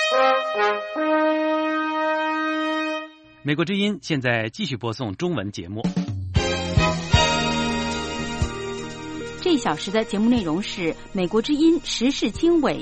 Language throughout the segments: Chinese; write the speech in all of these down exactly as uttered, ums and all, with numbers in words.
美国之音现在继续播送中文节目。 这一小时的节目内容是美国之音时事经纬。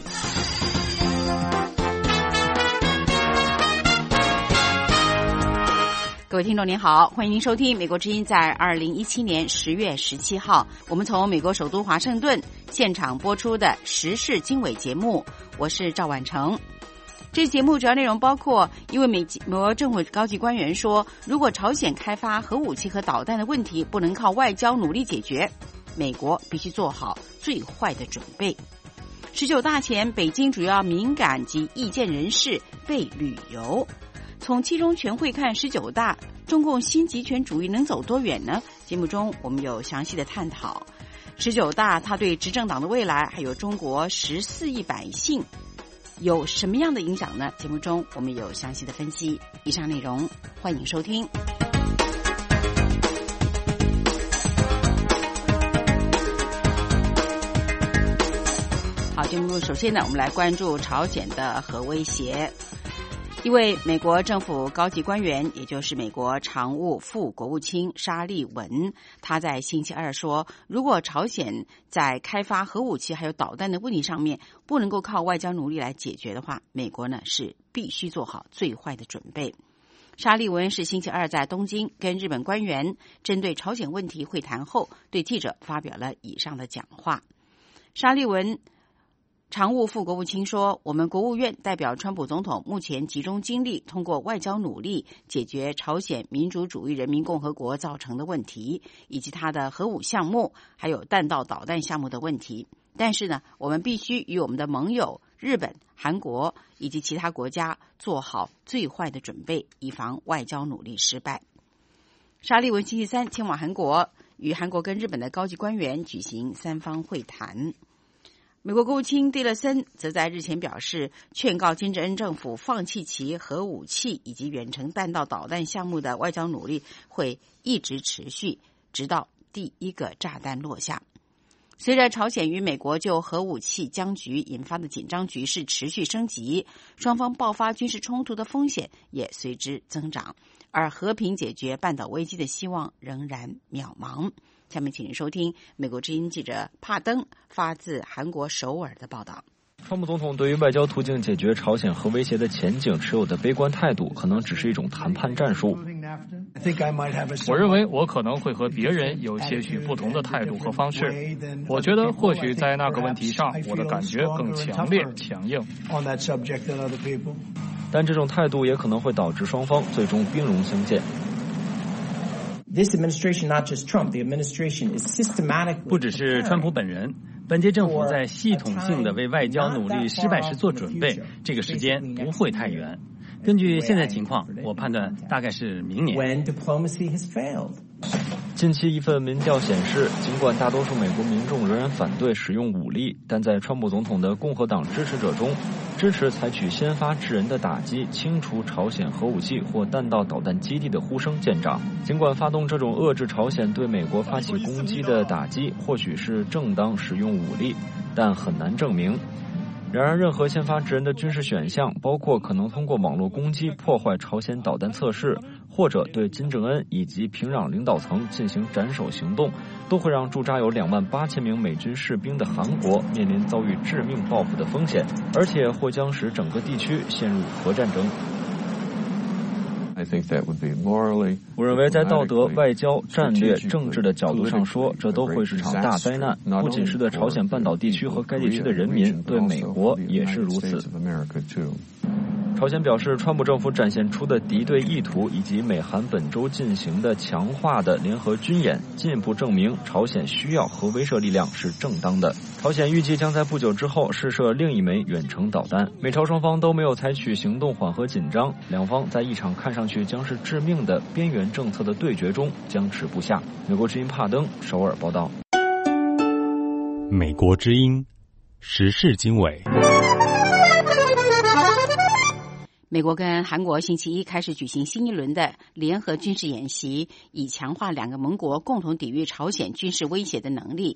各位听众您好，欢迎您收听美国之音在二零一七年十月十七号我们从美国首都华盛顿现场播出的时事经纬节目，我是赵婉成。这节目主要内容包括，一位美国政府高级官员说，如果朝鲜开发核武器和导弹的问题不能靠外交努力解决，美国必须做好最坏的准备。十九大前，北京主要敏感及意见人士被旅游。从七中全会看十九大，中共新极权主义能走多远呢？节目中我们有详细的探讨。十九大它对执政党的未来，还有中国十四亿百姓有什么样的影响呢？节目中我们有详细的分析。以上内容欢迎收听。好，节目首先呢，我们来关注朝鲜的核威胁。一位美国政府高级官员，也就是美国常务副国务卿沙利文，他在星期二说，如果朝鲜在开发核武器还有导弹的问题上面不能够靠外交努力来解决的话，美国呢是必须做好最坏的准备。沙利文是星期二在东京跟日本官员针对朝鲜问题会谈后，对记者发表了以上的讲话。沙利文常务副国务卿说，我们国务院代表川普总统目前集中精力通过外交努力解决朝鲜民主主义人民共和国造成的问题，以及它的核武项目还有弹道导弹项目的问题。但是呢，我们必须与我们的盟友日本、韩国以及其他国家做好最坏的准备，以防外交努力失败。沙利文星期三前往韩国，与韩国跟日本的高级官员举行三方会谈。美国国务卿蒂勒森则在日前表示，劝告金正恩政府放弃其核武器以及远程弹道导弹项目的外交努力会一直持续，直到第一个炸弹落下。随着朝鲜与美国就核武器僵局引发的紧张局势持续升级，双方爆发军事冲突的风险也随之增长，而和平解决半岛危机的希望仍然渺茫。下面请您收听美国之音记者帕登发自韩国首尔的报道。 川普总统对于外交途径解决朝鲜核威胁的前景持有的悲观态度，可能只是一种谈判战术。 我认为我可能会和别人有些许不同的态度和方式。我觉得或许在那个问题上，我的感觉更强烈、强硬。 但这种态度也可能会导致双方最终兵戎相见。 不只是川普本人，本届政府在系统性的为外交努力失败时做准备，这个时间不会太远。根据现在情况，我判断大概是明年。 近期一份民调显示，尽管大多数美国民众仍然反对使用武力，但在川普总统的共和党支持者中，支持采取先发制人的打击，清除朝鲜核武器或弹道导弹基地的呼声见长。尽管发动这种遏制朝鲜对美国发起攻击的打击或许是正当使用武力，但很难证明。然而，任何先发制人的军事选项，包括可能通过网络攻击破坏朝鲜导弹测试，或者对金正恩以及平壤领导层进行斩首行动，都会让驻扎有两万八千名美军士兵的韩国面临遭遇致命报复的风险，而且或将使整个地区陷入核战争。我认为在道德、外交、战略、政治的角度上说，这都会是场大灾难，不仅是对朝鲜半岛地区和该地区的人民，对美国也是如此。朝鲜表示，川普政府展现出的敌对意图以及美韩本周进行的强化的联合军演，进一步证明朝鲜需要核威慑力量是正当的。朝鲜预计将在不久之后试射另一枚远程导弹。美朝双方都没有采取行动缓和紧张，两方在一场看上去将是致命的边缘政策的对决中僵持不下。美国之音帕登首尔报道。 美国之音时事经纬。 美国跟韩国星期一开始举行新一轮的联合军事演习，以强化两个盟国共同抵御朝鲜军事威胁的能力。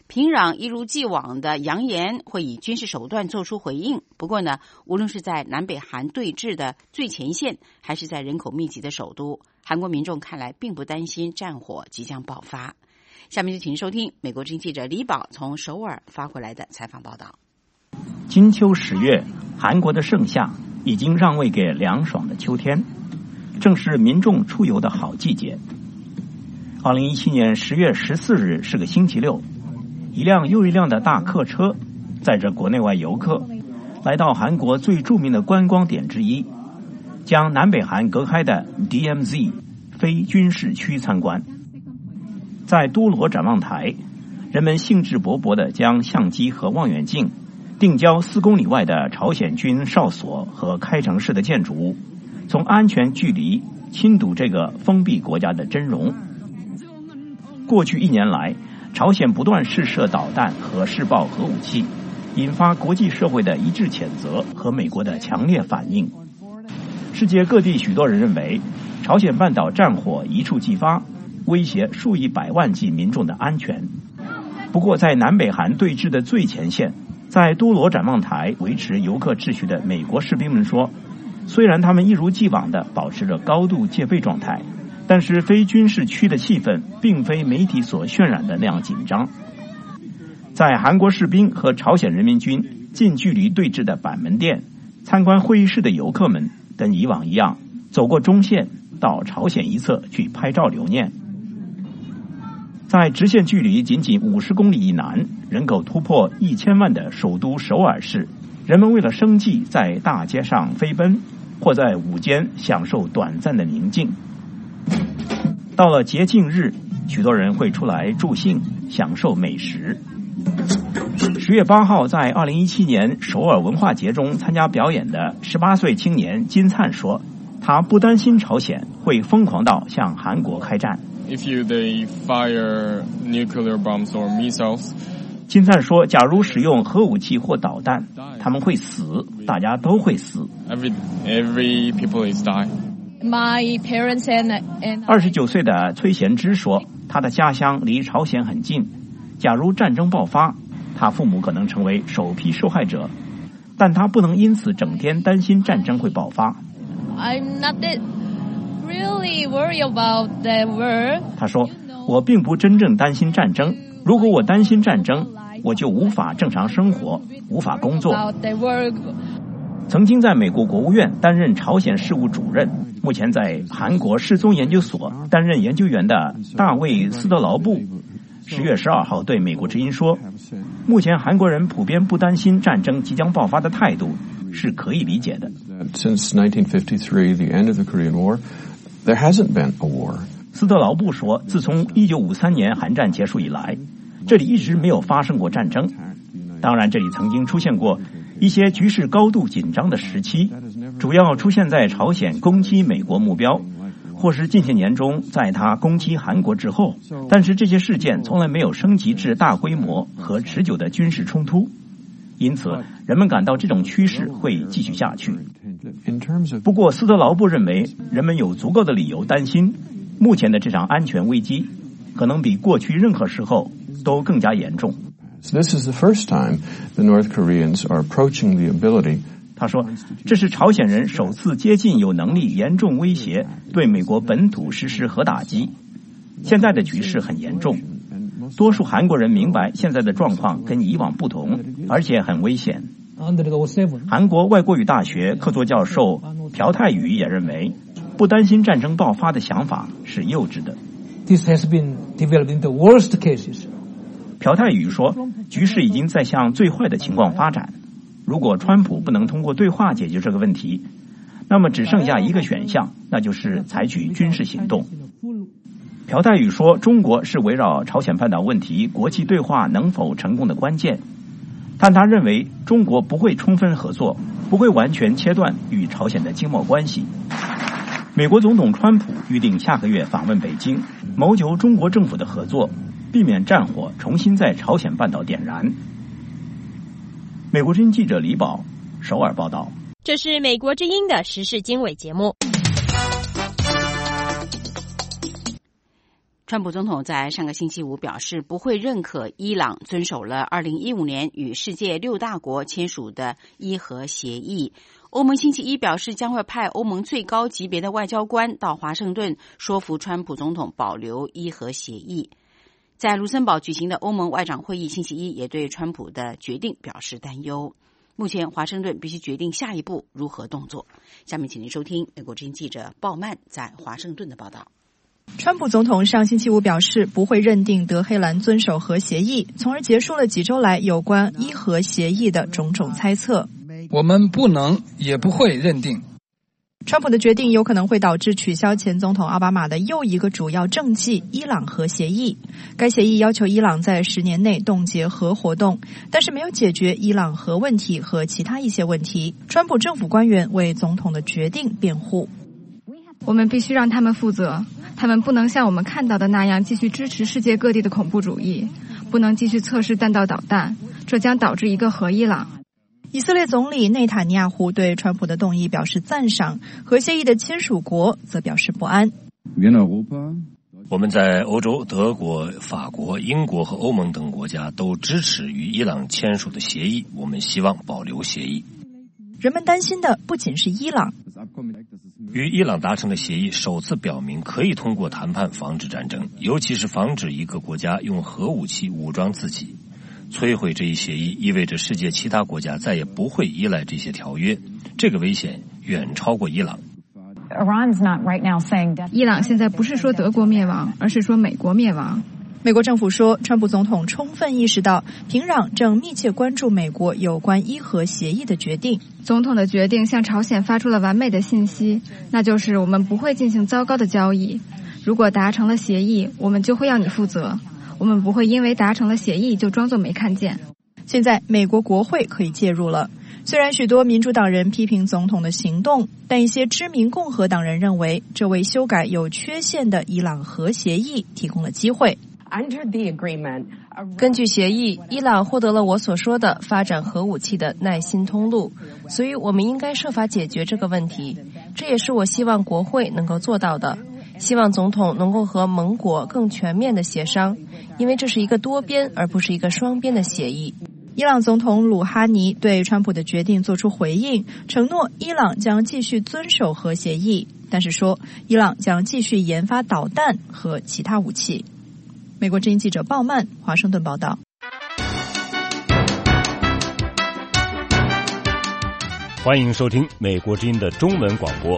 平壤一如既往的扬言会以军事手段做出回应。不过呢，无论是在南北韩对峙的最前线，还是在人口密集的首都，韩国民众看来并不担心战火即将爆发。下面就请收听美国之音记者李宝从首尔发回来的采访报道。 金秋十月，韩国的盛夏已经让位给凉爽的秋天，正是民众出游的好季节。二零一七年十月十四日是个星期六，一辆又一辆的大客车载着国内外游客来到韩国最著名的观光点之一，将南北韩隔开的 D M Z 非军事区参观。在都罗展望台，人们兴致勃勃地将相机和望远镜定焦四公里外的朝鲜军哨所和开城式的建筑物，从安全距离亲睹这个封闭国家的真容。过去一年来，朝鲜不断试射导弹和试爆核武器，引发国际社会的一致谴责和美国的强烈反应。世界各地许多人认为，朝鲜半岛战火一触即发，威胁数以百万计民众的安全。不过在南北韩对峙的最前线，在都罗展望台维持游客秩序的美国士兵们说，虽然他们一如既往地保持着高度戒备状态，但是非军事区的气氛并非媒体所渲染的那样紧张。在韩国士兵和朝鲜人民军近距离对峙的板门店，参观会议室的游客们跟以往一样，走过中线到朝鲜一侧去拍照留念。在直线距离仅仅五十公里以南，人口突破一千万的首都首尔市，人们为了生计在大街上飞奔，或在午间享受短暂的宁静。到了节庆日，许多人会出来助兴，享受美食。十月八号，在二零一七年首尔文化节中参加表演的十八岁青年金灿说，他不担心朝鲜会疯狂到向韩国开战。 If you they fire nuclear bombs or missiles, 金灿说，假如使用核武器或导弹，他们会死，大家都会死。 Every every people is die. My parents and and 二十九岁的崔贤之说，他的家乡离朝鲜很近，假如战争爆发，他父母可能成为首批受害者，但他不能因此整天担心战争会爆发。 I'm not that really worried about the war. 他说，我并不真正担心战争，如果我担心战争，我就无法正常生活，无法工作。曾经在美国国务院担任朝鲜事务主任，目前在韩国世宗研究所担任研究员的大卫斯德劳布十月十二号对美国之音说，目前韩国人普遍不担心战争即将爆发的态度是可以理解的。 Since nineteen fifty-three, the end of the Korean War, there hasn't been a war. 斯德劳布说，自从一九五三年韩战结束以来，这里一直没有发生过战争。当然，这里曾经出现过一些局势高度紧张的时期，主要出现在朝鲜攻击美国目标，或是近些年中在他攻击韩国之后，但是这些事件从来没有升级至大规模和持久的军事冲突，因此人们感到这种趋势会继续下去。不过斯德劳布认为，人们有足够的理由担心，目前的这场安全危机可能比过去任何时候都更加严重。 This is the first time the North Koreans are approaching the ability. 他说，这是朝鲜人首次接近有能力严重威胁对美国本土实施核打击。现在的局势很严重，多数韩国人明白现在的状况跟以往不同，而且很危险。韩国外国语大学客座教授朴泰宇也认为，不担心战争爆发的想法是幼稚的。 This has been developed in the worst cases. 朴泰宇说，局势已经在向最坏的情况发展。如果川普不能通过对话解决这个问题，那么只剩下一个选项，那就是采取军事行动。朴泰宇说，中国是围绕朝鲜半岛问题国际对话能否成功的关键，但他认为中国不会充分合作，不会完全切断与朝鲜的经贸关系。美国总统川普预定下个月访问北京，谋求中国政府的合作，避免战火重新在朝鲜半岛点燃。美国之音记者李宝首尔报道。 这是美国之音的时事经纬节目。 川普总统在上个星期五表示，不会认可伊朗遵守了二零一五年与世界六大国签署的伊核协议。欧盟星期一表示，将会派欧盟最高级别的外交官到华盛顿，说服川普总统保留伊核协议。在卢森堡举行的欧盟外长会议星期一也对川普的决定表示担忧。目前华盛顿必须决定下一步如何动作。下面请您收听美国之音记者鲍曼在华盛顿的报道。 川普总统上星期五表示，不会认定德黑兰遵守核协议，从而结束了几周来有关伊核协议的种种猜测。 我们不能也不会认定。 川普的决定有可能会导致取消前总统奥巴马的又一个主要政绩——伊朗核协议。该协议要求伊朗在十年内冻结核活动，但是没有解决伊朗核问题和其他一些问题。川普政府官员为总统的决定辩护。 我们必须让他们负责，他们不能像我们看到的那样继续支持世界各地的恐怖主义，不能继续测试弹道导弹，这将导致一个核伊朗。 以色列总理内塔尼亚胡对川普的动议表示赞赏，核协议的签署国则表示不安。 我们在欧洲、德国、法国、英国和欧盟等国家都支持与伊朗签署的协议，我们希望保留协议。 人们担心的不仅是伊朗。 与伊朗达成的协议首次表明可以通过谈判防止战争，尤其是防止一个国家用核武器武装自己。摧毁这一协议意味着世界其他国家再也不会依赖这些条约，这个危险远超过伊朗。 伊朗现在不是说德国灭亡，而是说美国灭亡。 美国政府说，川普总统充分意识到平壤正密切关注美国有关伊核协议的决定。 总统的决定向朝鲜发出了完美的信息，那就是我们不会进行糟糕的交易。如果达成了协议，我们就会要你负责。我们不会因为达成了协议就装作没看见。 现在美国国会可以介入了。虽然许多民主党人批评总统的行动，但一些知名共和党人认为，这为修改有缺陷的伊朗核协议提供了机会。 根据协议，伊朗获得了我所说的发展核武器的耐心通路，所以我们应该设法解决这个问题。这也是我希望国会能够做到的。希望总统能够和盟国更全面的协商，因为这是一个多边而不是一个双边的协议。 伊朗总统鲁哈尼对川普的决定做出回应，承诺伊朗将继续遵守核协议，但是说伊朗将继续研发导弹和其他武器。美国之音记者鲍曼华盛顿报道。 欢迎收听美国之音的中文广播。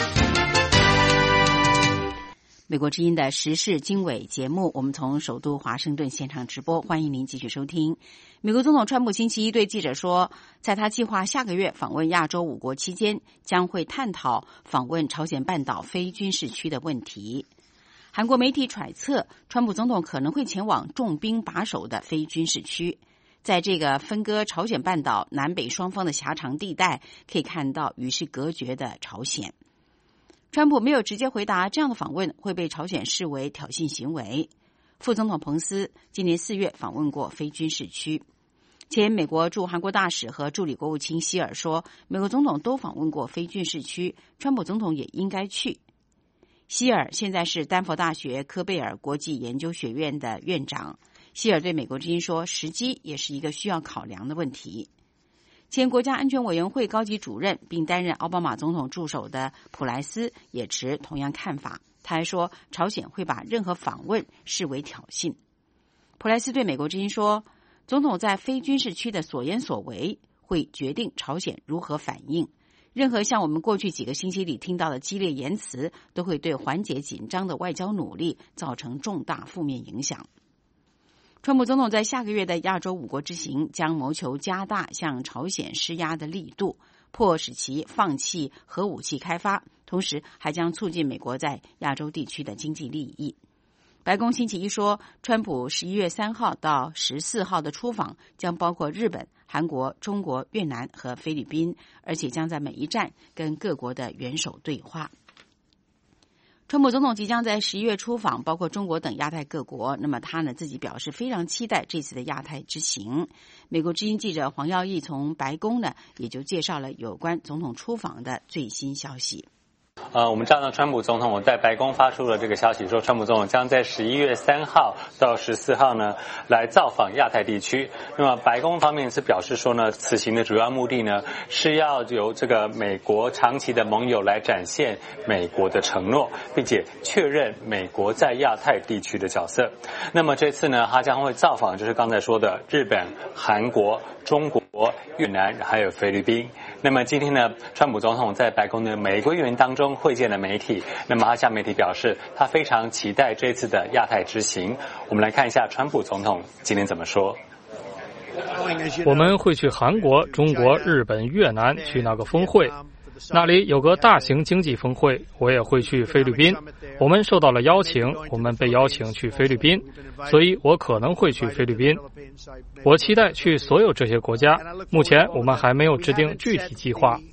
美国之音的时事经纬节目，我们从首都华盛顿现场直播，欢迎您继续收听。美国总统川普星期一对记者说，在他计划下个月访问亚洲五国期间，将会探讨访问朝鲜半岛非军事区的问题。韩国媒体揣测，川普总统可能会前往重兵把守的非军事区。在这个分割朝鲜半岛南北双方的狭长地带，可以看到与世隔绝的朝鲜。川普没有直接回答这样的访问会被朝鲜视为挑衅行为。副总统彭斯今年四月访问过非军事区。前美国驻韩国大使和助理国务卿希尔说，美国总统都访问过非军事区，川普总统也应该去。希尔现在是丹佛大学科贝尔国际研究学院的院长。希尔对美国之音说，时机也是一个需要考量的问题。前国家安全委员会高级主任并担任奥巴马总统助手的普莱斯也持同样看法。他还说，朝鲜会把任何访问视为挑衅。普莱斯对美国之音说，总统在非军事区的所言所为会决定朝鲜如何反应。任何像我们过去几个星期里听到的激烈言辞，都会对缓解紧张的外交努力造成重大负面影响。川普总统在下个月的亚洲五国之行将谋求加大向朝鲜施压的力度，迫使其放弃核武器开发，同时还将促进美国在亚洲地区的经济利益。白宫星期一说，川普十一月三号到十四号的出访将包括日本、韩国、中国、越南和菲律宾，而且将在每一站跟各国的元首对话。川普总统即将在十一月出访包括中国等亚太各国，那么他呢自己表示非常期待这次的亚太之行。美国之音记者黄耀义从白宫呢也就介绍了有关总统出访的最新消息。 呃，我们知道呢，川普总统在白宫发出了这个消息，说川普总统将在十一月三号到十四号呢来造访亚太地区。那么白宫方面是表示说呢，此行的主要目的呢是要由这个美国长期的盟友来展现美国的承诺，并且确认美国在亚太地区的角色。那么这次呢，他将会造访就是刚才说的日本、韩国、中国、越南还有菲律宾。那么今天呢，川普总统在白宫的每个员当中会见了媒体。那么他向媒体表示，他非常期待这次的亚太之行。我们来看一下川普总统今天怎么说。 我们会去韩国、中国、日本、越南去那个峰会，那里有个大型经济峰会。我也会去菲律宾，我们受到了邀请，我们被邀请去菲律宾，所以我可能会去菲律宾。我期待去所有这些国家，目前我们还没有制定具体计划。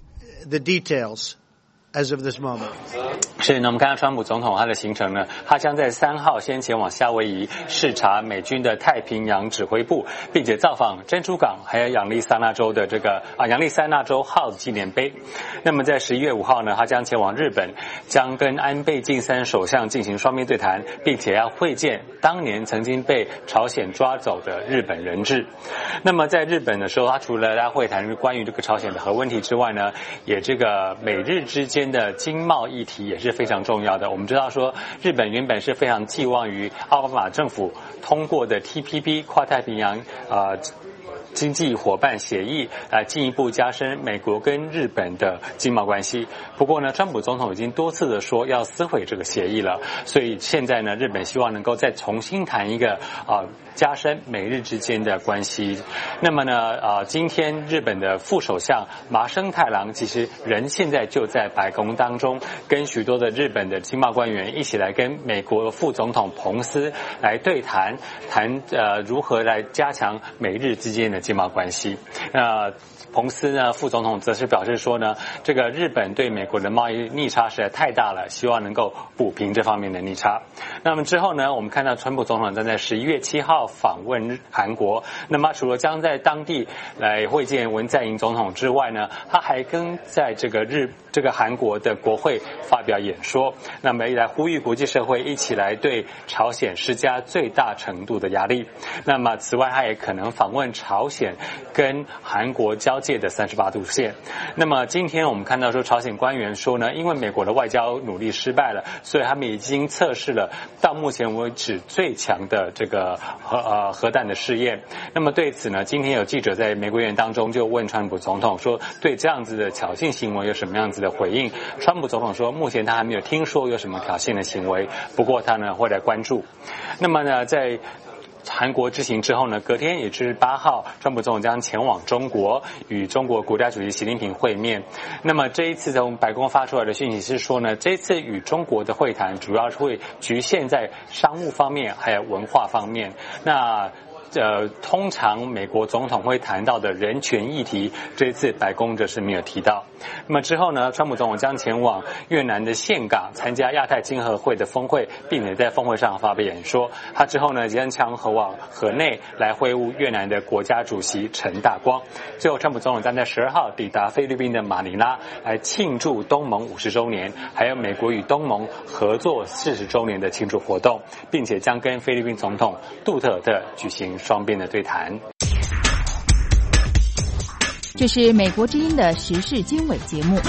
As of this moment. 是，那我们看到川普总统他的行程呢，他将在三号先前往夏威夷视察美军的太平洋指挥部，并且造访珍珠港还有亚利桑那州的这个啊亚利桑那州号纪念碑。那么在十一月五号呢，他将前往日本，将跟安倍晋三首相进行双边对谈，并且要会见当年曾经被朝鲜抓走的日本人质。那么在日本的时候，他除了要会谈关于这个朝鲜的核问题之外呢，也这个美日之间的经贸议题也是非常重要的。我们知道说，日本原本是非常寄望于奥巴马政府通过的 T P P 跨太平洋啊、呃经济伙伴协议来进一步加深美国跟日本的经贸关系。不过呢，川普总统已经多次的说要撕毁这个协议了，所以现在呢，日本希望能够再重新谈一个啊、呃、加深美日之间的关系。那么呢，啊、呃，今天日本的副首相麻生太郎其实人现在就在白宫当中，跟许多的日本的经贸官员一起来跟美国副总统彭斯来对谈，谈呃如何来加强美日之间的经贸关系。那彭斯呢，副总统则是表示说呢，这个日本对美国的贸易逆差实在太大了，希望能够补平这方面的逆差。那么之后呢，我们看到川普总统将在十一月七号访问韩国。那么除了将在当地来会见文在寅总统之外呢，他还跟在这个日这个韩国的国会发表演说，那么来呼吁国际社会一起来对朝鲜施加最大程度的压力。那么此外，他也可能访问朝鲜跟韩国交界的三十八度线。那么今天我们看到说，朝鲜官员说呢，因为美国的外交努力失败了，所以他们已经测试了到目前为止最强的这个核呃核弹的试验。那么对此呢，今天有记者在美国院当中就问川普总统说，对这样子的挑衅行为有什么样子的回应？川普总统说，目前他还没有听说有什么挑衅的行为，不过他呢会来关注。那么呢，在韩国之行之后呢，隔天也就是八号，川普总统将前往中国，与中国国家主席习近平会面。那么这一次从白宫发出来的讯息是说呢，这次与中国的会谈主要是会局限在商务方面还有文化方面。那呃，通常美国总统会谈到的人权议题，这一次白宫就是没有提到。那么之后呢，川普总统将前往越南的岘港参加亚太经合会的峰会，并且在峰会上发表演说。他之后呢，将前往河内来会晤越南的国家主席陈大光。最后，川普总统将在十二号抵达菲律宾的马尼拉，来庆祝东盟五十周年，还有美国与东盟合作四十周年的庆祝活动，并且将跟菲律宾总统杜特尔特举行双边的对谈。 这是美国之音的时事经纬节目。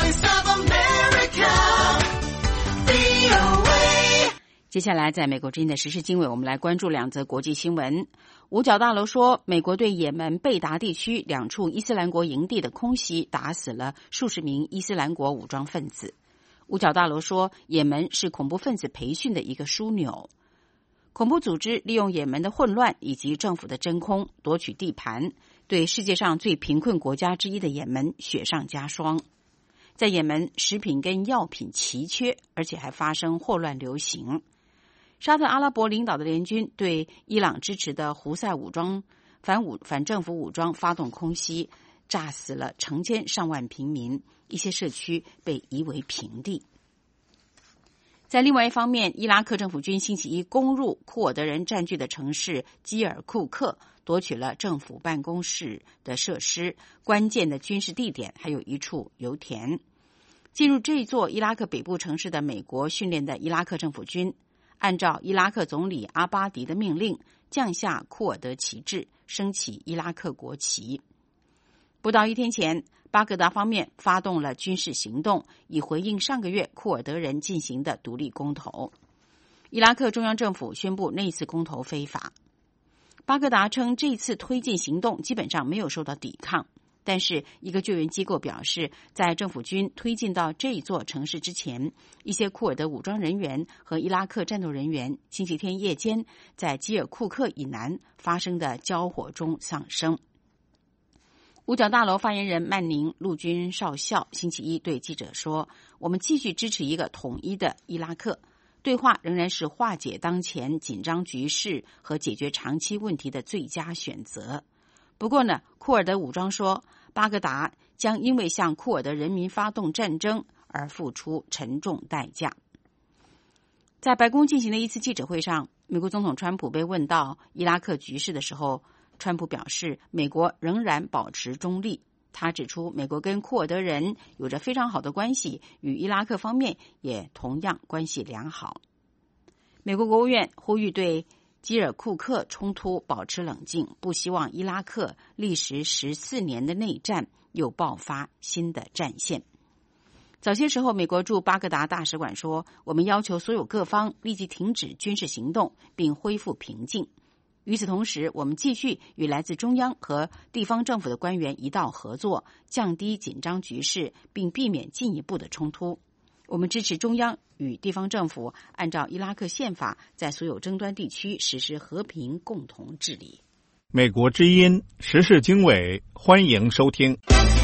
接下来在美国之音的时事经纬，我们来关注两则国际新闻。五角大楼说，美国对也门贝达地区两处伊斯兰国营地的空袭打死了数十名伊斯兰国武装分子。五角大楼说，也门是恐怖分子培训的一个枢纽，恐怖组织利用也门的混乱以及政府的真空夺取地盘，对世界上最贫困国家之一的也门雪上加霜。在也门，食品跟药品奇缺，而且还发生霍乱流行。沙特阿拉伯领导的联军对伊朗支持的胡塞武装反武反政府武装发动空袭，炸死了成千上万平民，一些社区被夷为平地。在另外一方面，伊拉克政府军星期一攻入库尔德人占据的城市基尔库克，夺取了政府办公室的设施、关键的军事地点，还有一处油田。 进入这座伊拉克北部城市的美国训练的伊拉克政府军，按照伊拉克总理阿巴迪的命令，降下库尔德旗帜，升起伊拉克国旗。不到一天前，巴格达方面发动了军事行动，以回应上个月库尔德人进行的独立公投。伊拉克中央政府宣布那次公投非法。巴格达称这次推进行动基本上没有受到抵抗，但是一个救援机构表示，在政府军推进到这座城市之前，一些库尔德武装人员和伊拉克战斗人员星期天夜间在基尔库克以南发生的交火中丧生。五角大楼发言人曼宁陆军少校星期一对记者说，我们继续支持一个统一的伊拉克，对话仍然是化解当前紧张局势和解决长期问题的最佳选择。不过呢，库尔德武装说，巴格达将因为向库尔德人民发动战争而付出沉重代价。在白宫进行的一次记者会上，美国总统川普被问到伊拉克局势的时候，川普表示美国仍然保持中立。他指出，美国跟库尔德人有着非常好的关系，与伊拉克方面也同样关系良好。美国国务院呼吁对基尔库克冲突保持冷静，不希望伊拉克历时十四年的内战又爆发新的战线。早些时候，美国驻巴格达大使馆说，我们要求所有各方立即停止军事行动，并恢复平静。与此同时，我们继续与来自中央和地方政府的官员一道合作，降低紧张局势，并避免进一步的冲突。我们支持中央与地方政府按照伊拉克宪法，在所有争端地区实施和平共同治理。 美国之音时事经纬，欢迎收听。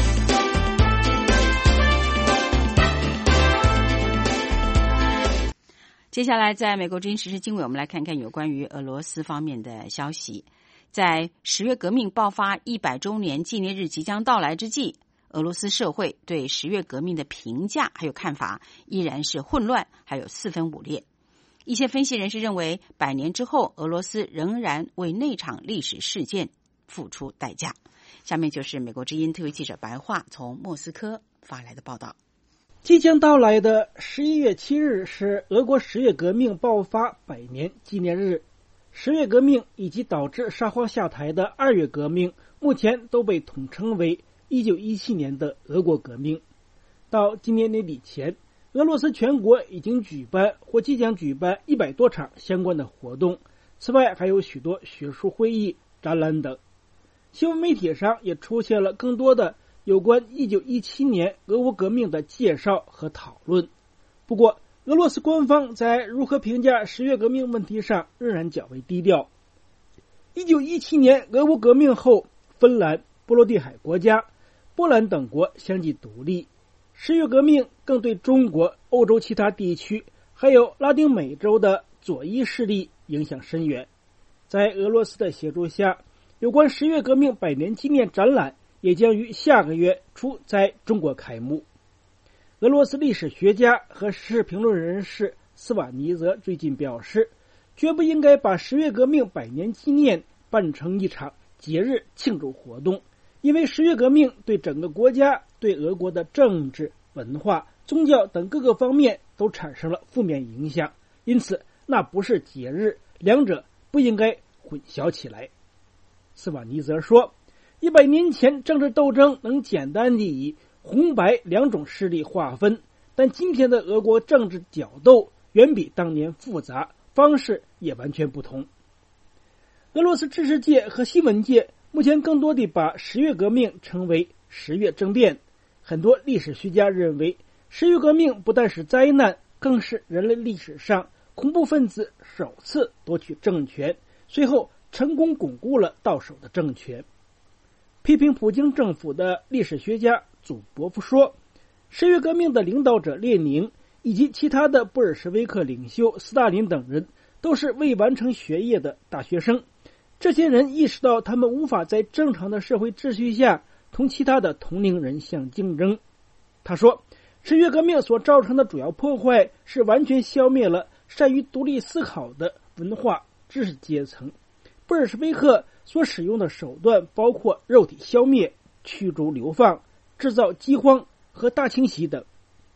接下来，在美国之音时事经纬，我们来看看有关于俄罗斯方面的消息。在十月革命爆发一百周年纪念日即将到来之际，俄罗斯社会对十月革命的评价还有看法依然是混乱，还有四分五裂。一些分析人士认为，百年之后，俄罗斯仍然为那场历史事件付出代价。下面就是美国之音特约记者白桦从莫斯科发来的报道。 即将到来的十一月七日是俄国十月革命爆发百年纪念日。十月革命以及导致沙皇下台的二月革命，目前都被统称为一九一七年的俄国革命。到今年年底前，俄罗斯全国已经举办或即将举办一百多场相关的活动，此外还有许多学术会议、展览等。新闻媒体上也出现了更多的有关一九一七年俄国革命的介绍和讨论。不过，俄罗斯官方在如何评价十月革命问题上仍然较为低调。一九一七年俄国革命后，芬兰、波罗的海国家、波兰等国相继独立。十月革命更对中国、欧洲其他地区还有拉丁美洲的左翼势力影响深远。在俄罗斯的协助下，有关十月革命百年纪念展览也将于下个月初在中国开幕。俄罗斯历史学家和时事评论人士斯瓦尼泽最近表示，绝不应该把十月革命百年纪念办成一场节日庆祝活动，因为十月革命对整个国家、对俄国的政治、文化、宗教等各个方面都产生了负面影响，因此那不是节日，两者不应该混淆起来。斯瓦尼泽说，一百年前政治斗争能简单地以红白两种势力划分，但今天的俄国政治角斗远比当年复杂，方式也完全不同。俄罗斯知识界和新闻界目前更多地把十月革命称为十月政变。很多历史学家认为，十月革命不但是灾难，更是人类历史上恐怖分子首次夺取政权，随后成功巩固了到手的政权。批评普京政府的历史学家祖博夫说，十月革命的领导者列宁以及其他的布尔什维克领袖斯大林等人都是未完成学业的大学生，这些人意识到他们无法在正常的社会秩序下同其他的同龄人相竞争。他说，十月革命所造成的主要破坏是完全消灭了善于独立思考的文化知识阶层。布尔什维克所使用的手段包括肉体消灭、驱逐流放、制造饥荒和大清洗等。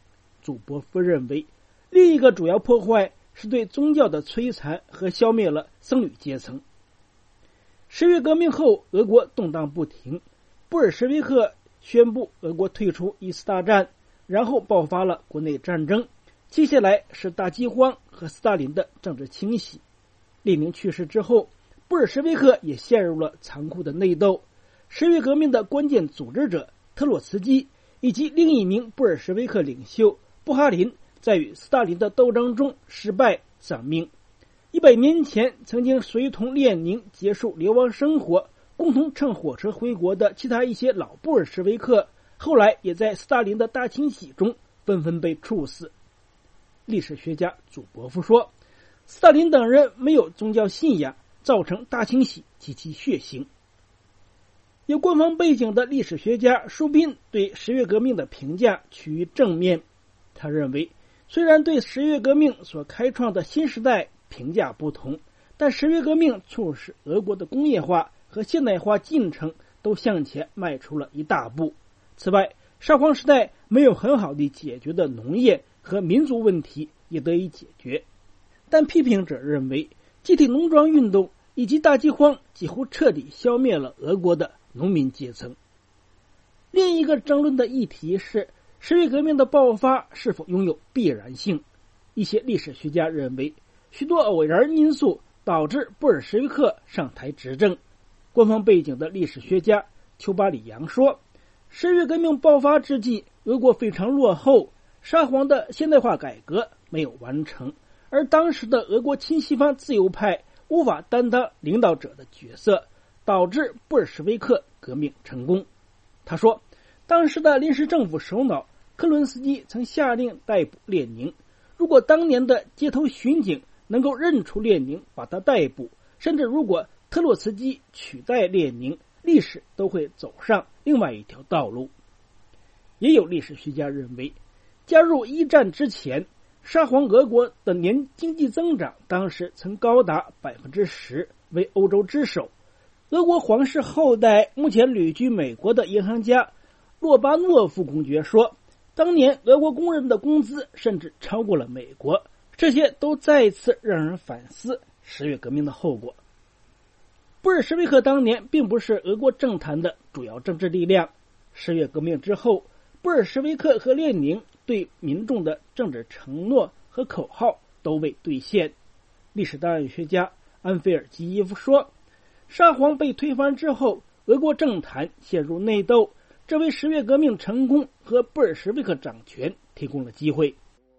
祖伯夫认为，另一个主要破坏是对宗教的摧残和消灭了僧侣阶层。十月革命后，俄国动荡不停，布尔什维克宣布俄国退出一次大战，然后爆发了国内战争，接下来是大饥荒和斯大林的政治清洗。列宁去世之后，布尔什维克也陷入了残酷的内斗。十月革命的关键组织者特洛茨基以及另一名布尔什维克领袖布哈林在与斯大林的斗争中失败丧命。一百年前曾经随同列宁结束流亡生活，共同乘火车回国的其他一些老布尔什维克，后来也在斯大林的大清洗中纷纷被处死。历史学家祖伯夫说，斯大林等人没有宗教信仰，造成大清洗极其血腥。有官方背景的历史学家舒宾对十月革命的评价趋于正面。他认为，虽然对十月革命所开创的新时代评价不同，但十月革命促使俄国的工业化和现代化进程都向前迈出了一大步。此外，沙皇时代没有很好地解决的农业和民族问题也得以解决。但批评者认为，集体农庄运动以及大饥荒几乎彻底消灭了俄国的农民阶层。另一个争论的议题是，十月革命的爆发是否拥有必然性。一些历史学家认为，许多偶然因素导致布尔什维克上台执政。官方背景的历史学家丘巴里扬说，十月革命爆发之际，俄国非常落后，沙皇的现代化改革没有完成，而当时的俄国亲西方自由派无法担当领导者的角色，导致布尔什维克革命成功。他说，当时的临时政府首脑克伦斯基曾下令逮捕列宁，如果当年的街头巡警能够认出列宁，把他逮捕，甚至如果特洛茨基取代列宁，历史都会走上另外一条道路。也有历史学家认为，加入一战之前，沙皇俄国的年经济增长当时曾高达 百分之十， 为欧洲之首。俄国皇室后代目前旅居美国的银行家洛巴诺夫公爵说，当年俄国工人的工资甚至超过了美国，这些都再次让人反思十月革命的后果。布尔什维克当年并不是俄国政坛的主要政治力量。十月革命之后，布尔什维克和列宁对民众的政治承诺和口号都未兑现。历史档案学家安菲尔基耶夫说，沙皇被推翻之后，俄国政坛陷入内斗，这为十月革命成功和布尔什维克掌权提供了机会。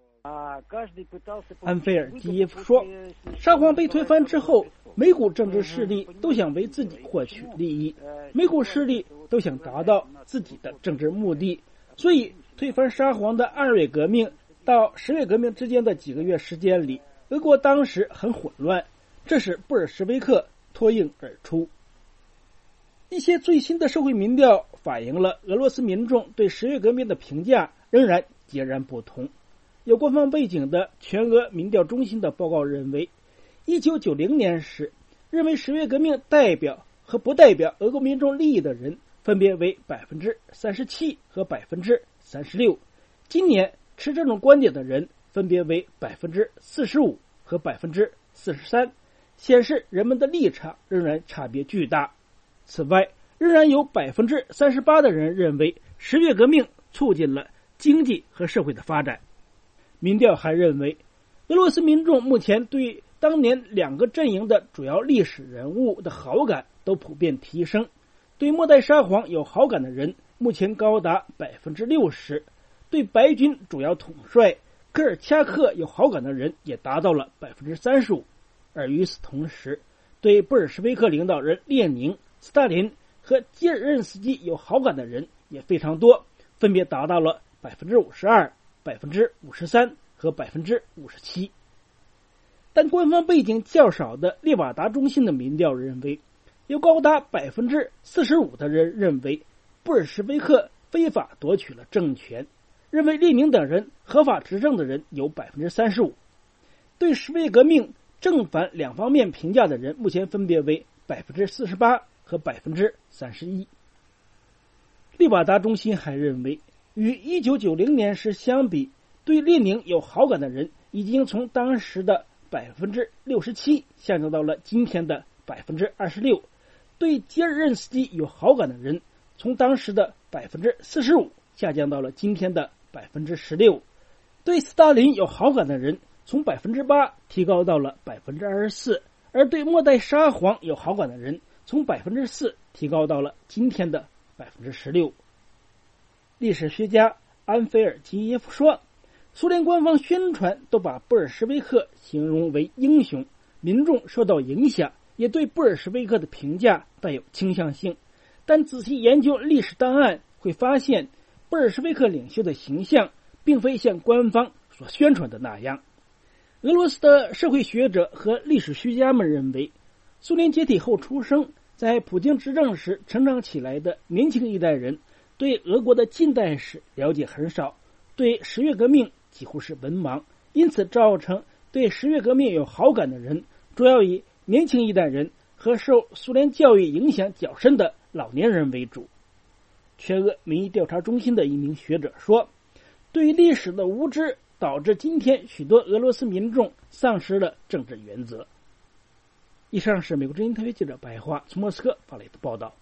安菲尔基耶夫说，沙皇被推翻之后，每股政治势力都想为自己获取利益，每股势力都想达到自己的政治目的，所以推翻沙皇的二月革命到十月革命之间的几个月时间里，俄国当时很混乱，这使布尔什维克脱颖而出。一些最新的社会民调反映了俄罗斯民众对十月革命的评价仍然截然不同。有官方背景的全俄民调中心的报告认为，一九九零年时，认为十月革命代表和不代表俄国民众利益的人分别为 百分之三十七 和 百分之三十六， 今年持这种观点的人分别为 百分之四十五 和 百分之四十三， 显示人们的立场仍然差别巨大。此外，仍然有 百分之三十八 的人认为十月革命促进了经济和社会的发展。民调还认为，俄罗斯民众目前对当年两个阵营的主要历史人物的好感都普遍提升，对末代沙皇有好感的人目前高达 百分之六十， 对白军主要统帅科尔恰克有好感的人也达到了 百分之三十五。 而与此同时，对布尔什维克领导人列宁、斯大林和吉尔任斯基有好感的人也非常多，分别达到了 百分之五十二、百分之五十三 和 百分之五十七。 但官方背景较少的列瓦达中心的民调认为，有高达 百分之四十五 的人认为布尔什维克非法夺取了政权，认为列宁等人合法执政的人有 百分之三十五。 对十月革命正反两方面评价的人目前分别为 百分之四十八 和 百分之三十一。 列瓦达中心还认为，与一九九零年时相比， 对列宁有好感的人已经从当时的百分之六十七下降到了今天的百分之二十六。对吉尔任斯基有好感的人从当时的百分之四十五下降到了今天的百分之十六。对斯大林有好感的人从百分之八提高到了百分之二十四，而对末代沙皇有好感的人从百分之四提高到了今天的百分之十六。历史学家安菲尔基耶夫说，苏联官方宣传都把布尔什维克形容为英雄，民众受到影响，也对布尔什维克的评价带有倾向性。但仔细研究历史档案，会发现布尔什维克领袖的形象并非像官方所宣传的那样。俄罗斯的社会学者和历史学家们认为，苏联解体后出生，在普京执政时成长起来的年轻一代人对俄国的近代史了解很少，对十月革命几乎是文盲，因此造成对十月革命有好感的人主要以年轻一代人和受苏联教育影响较深的老年人为主。全俄民意调查中心的一名学者说，对于历史的无知导致今天许多俄罗斯民众丧失了政治原则。以上是美国之音特约记者白华从莫斯科发来的报道。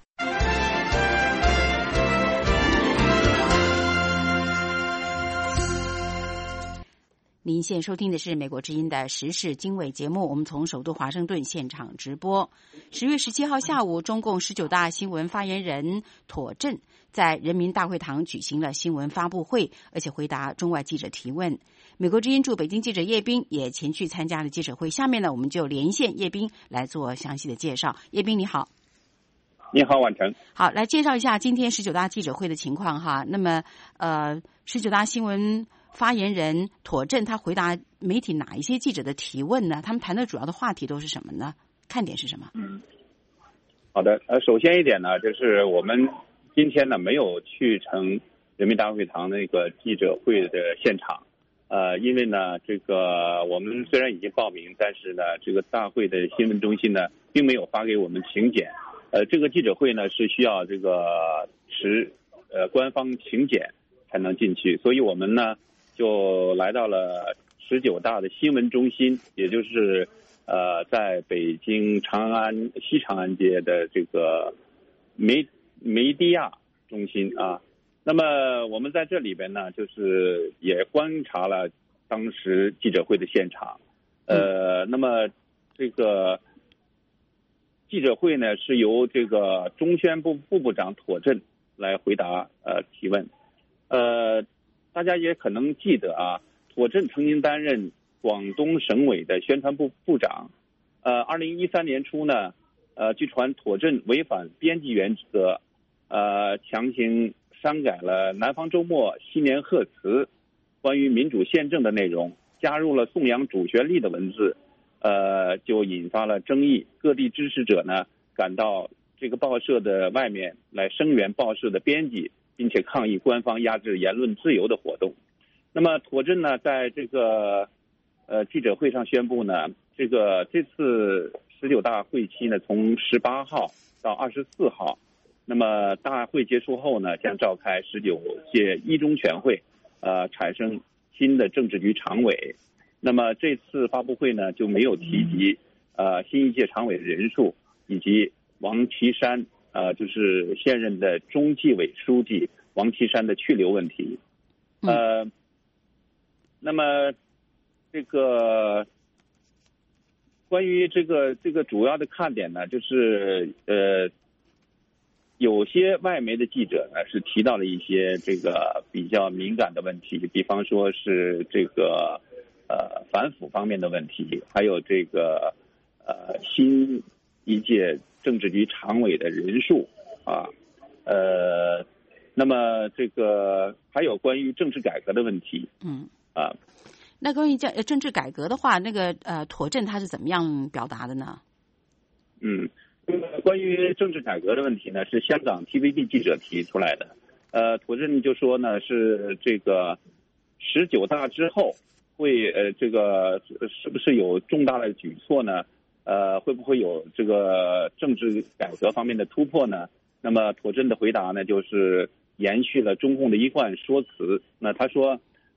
您现在收听的是美国之音的时事经纬节目，我们从首都华盛顿现场直播。十月十七号下午，中共十九大新闻发言人妥振在人民大会堂举行了新闻发布会，而且回答中外记者提问。美国之音驻北京记者叶斌也前去参加了记者会。下面呢，我们就连线叶斌来做详细的介绍。叶斌你好。 你好，婉成。 好，来介绍一下今天十九大记者会的情况哈。那么，呃，十九大新闻发言人妥振他回答媒体哪一些记者的提问呢？他们谈的主要的话题都是什么呢？看点是什么？ 嗯，好的。呃，首先一点呢，就是我们今天呢没有去成人民大会堂那个记者会的现场，呃，因为呢，这个我们虽然已经报名，但是呢，这个大会的新闻中心呢并没有发给我们请柬。呃，这个记者会呢是需要这个持呃官方请柬才能进去，所以我们呢就来到了十九大的新闻中心，也就是呃在北京长安西长安街的这个梅梅地亚中心啊。那么我们在这里边呢，就是也观察了当时记者会的现场。呃，那么这个记者会呢是由这个中宣部副部长妥振来回答呃提问。呃，大家也可能记得啊，妥振曾经担任广东省委的宣传部部长。呃，二零一三年初呢，呃，据传妥振违反编辑原则，呃，强行删改了《南方周末》新年贺词关于民主宪政的内容，加入了颂扬主旋律的文字，呃，就引发了争议。各地支持者呢，赶到这个报社的外面来声援报社的编辑，并且抗议官方压制言论自由的活动。那么妥振呢，在这个呃记者会上宣布呢，这个这次十九大会期呢，从十八号到二十四号，那么大会结束后呢，将召开十九届一中全会，呃，产生新的政治局常委。那么这次发布会呢，就没有提及呃新一届常委的人数以及王岐山呃就是现任的中纪委书记王岐山的去留问题。呃，那么这个关于这个这个主要的看点呢，就是呃。有些外媒的记者呢是提到了一些这个比较敏感的问题，比方说是这个呃反腐方面的问题，还有这个呃新一届政治局常委的人数啊，呃，那么这个还有关于政治改革的问题， 嗯啊， 那关于政政治改革的话，那个呃妥振他是怎么样表达的呢？ 嗯。关于政治改革的问题呢，是香港 T V B 记者提出来的。呃，妥振就说呢，是这个十九大之后会呃这个是不是有重大的举措呢？呃，会不会有这个政治改革方面的突破呢？那么妥振的回答呢，就是延续了中共的一贯说辞。那他说，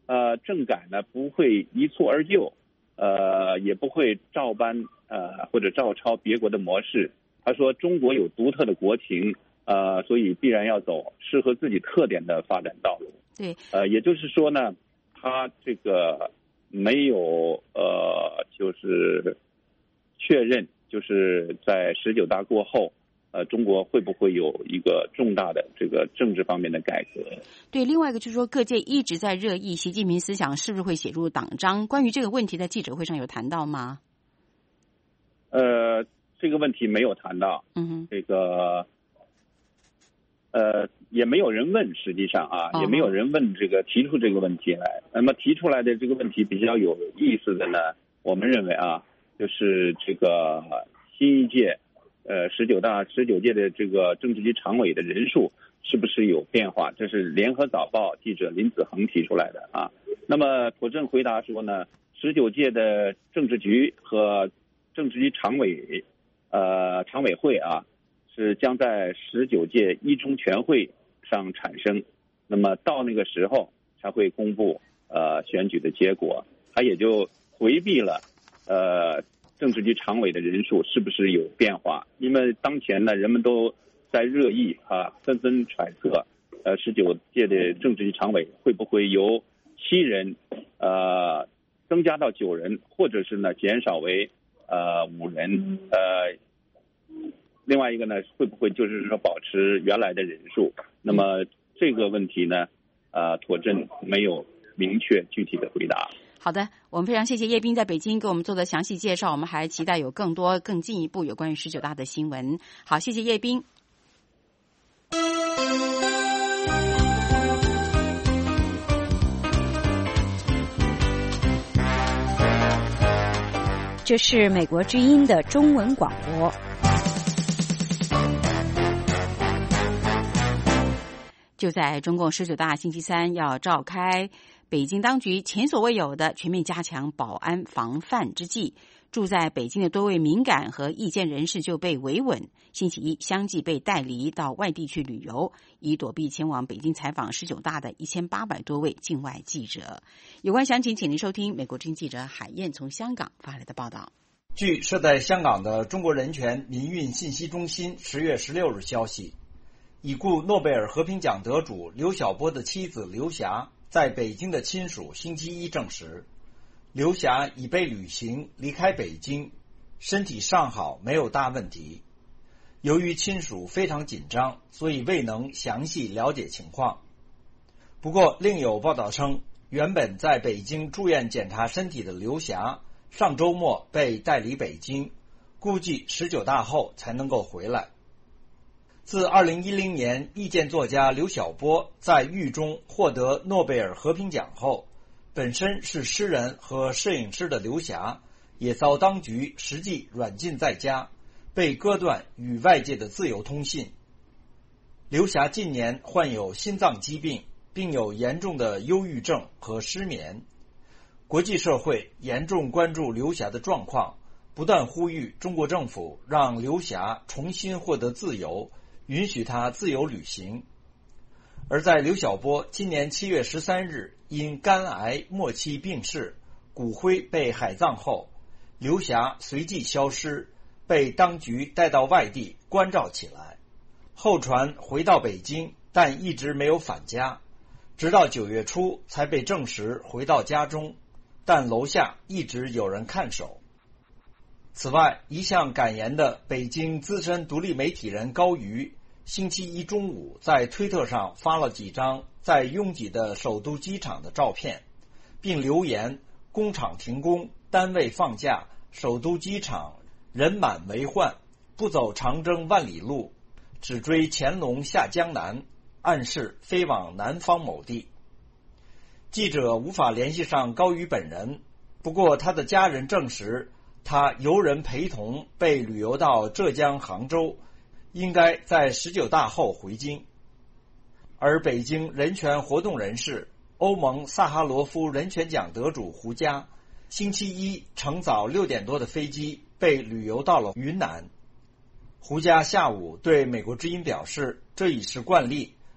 呃，政改呢不会一蹴而就，呃，也不会照搬呃或者照抄别国的模式。他说中国有独特的国情，呃，所以必然要走适合自己特点的发展道路。 对， 呃，也就是说呢，他这个没有呃，就是确认，就是在十九大过后。呃，中国会不会有一个重大的这个政治方面的改革？ 对，另外一个就是说，各界一直在热议习近平思想是不是会写入党章？关于这个问题，在记者会上有谈到吗？ 呃，这个问题没有谈到。 嗯哼， 这个呃也没有人问，实际上啊， 哦、 也没有人问这个提出这个问题来。那么提出来的这个问题比较有意思的呢，我们认为啊，就是这个新一届。呃，十九大十九届的这个政治局常委的人数是不是有变化？这是联合早报记者林子恒提出来的啊。那么妥正回答说呢，十九届的政治局和政治局常委呃常委会啊，是将在十九届一中全会上产生。那么到那个时候才会公布呃选举的结果，他也就回避了呃。政治局常委的人数是不是有变化？因为当前呢，人们都在热议啊，纷纷揣测，呃，十九届的政治局常委会不会由七人呃增加到九人，或者是呢减少为呃五人？呃，另外一个呢，会不会就是说保持原来的人数？那么这个问题呢，呃，妥正没有明确具体的回答。 好的，我们非常谢谢叶斌在北京给我们做的详细介绍，我们还期待有更多更进一步有关于十九大的新闻。好，谢谢叶斌。这是美国之音的中文广播。就在中共十九大星期三要召开，北京当局前所未有的全面加强保安防范之际，住在北京的多位敏感和意见人士就被维稳，星期一相继被带离到外地去旅游，以躲避前往北京采访十九大的一千八百多位境外记者。有关详情，请您收听美国之音记者海燕从香港发来的报道。 据设在香港的中国人权民运信息中心十月十六日消息，已故诺贝尔和平奖得主刘晓波的妻子刘霞在北京的亲属星期一证实，刘霞已被旅行离开北京，身体尚好，没有大问题。由于亲属非常紧张，所以未能详细了解情况。不过另有报道称，原本在北京住院检查身体的刘霞上周末被带离北京，估计十九大后才能够回来。自二零一零年意见作家刘晓波在狱中获得诺贝尔和平奖后，本身是诗人和摄影师的刘霞也遭当局实际软禁在家，被割断与外界的自由通信。刘霞近年患有心脏疾病，并有严重的忧郁症和失眠。国际社会严重关注刘霞的状况，不断呼吁中国政府让刘霞重新获得自由，允许他自由旅行。而在刘晓波今年七月十三日因肝癌末期病逝，骨灰被海葬后，刘霞随即消失，被当局带到外地关照起来。后传回到北京，但一直没有返家，直到九月初才被证实回到家中，但楼下一直有人看守。此外，一向敢言的北京资深独立媒体人高瑜，星期一中午在推特上发了几张在拥挤的首都机场的照片，并留言工厂停工，单位放假，首都机场人满为患，不走长征万里路，只追乾隆下江南，暗示飞往南方某地。记者无法联系上高瑜本人，不过他的家人证实他由人陪同被旅游到浙江杭州，应该在十九大后回京。而北京人权活动人士、欧盟萨哈罗夫人权奖得主胡佳，星期一乘早六点多的飞机被旅游到了云南。胡佳下午对美国之音表示，这已是惯例，